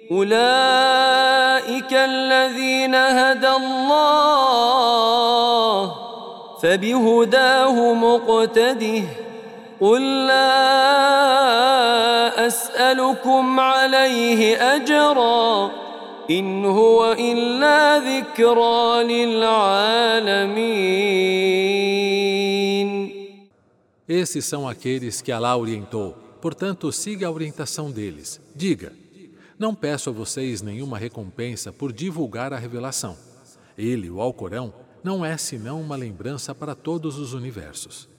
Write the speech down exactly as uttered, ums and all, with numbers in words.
أولئك الذين هدى الله فبهداه مقتده قل لا أسألكم عليه أجرا إن هو إلا ذكرى للعالمين. Esses são aqueles que Alá orientou, portanto siga a orientação deles. Diga, não peço a vocês nenhuma recompensa por divulgar a revelação. Ele, o Alcorão, não é senão uma lembrança para todos os universos.